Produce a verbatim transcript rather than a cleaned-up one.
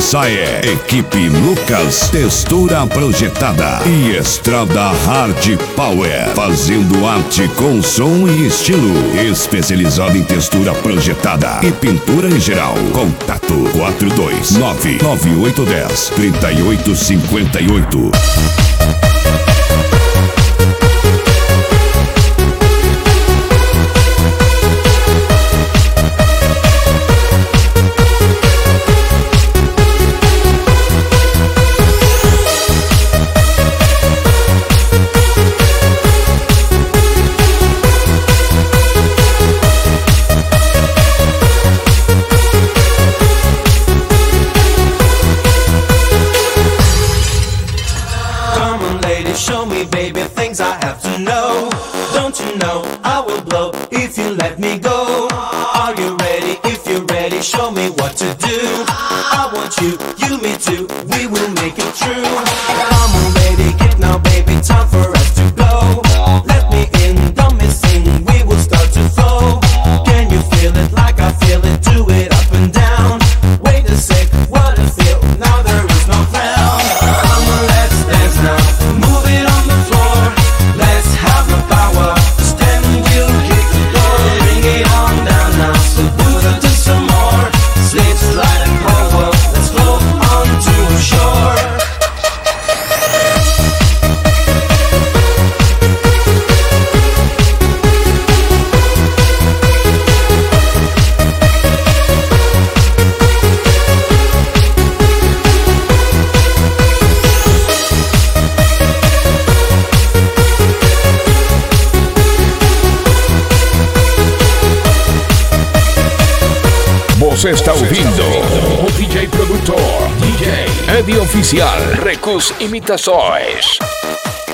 essa é Equipe Lucas, textura projetada e Estrada Hard Power, fazendo arte com som e estilo, especializado em textura projetada e pintura em geral. Contato quatro dois nove, nove oito um zero, três oito cinco oito. Show me, baby, things I have to know. Don't you know I will blow if you let me go? Are you ready? If you're ready, show me what to do. I want you, you me too. We will make it true. Come on, baby, get now, baby. Time for us to go. Let me in, don't me sing. We will start to flow. Can you feel it like I feel it? Do it up and down. Wait a sec, what I feel. Now there is no clown. Come on, let's dance now. Você está ouvindo o D J produtor D J Eddie Oficial Recus Imitações.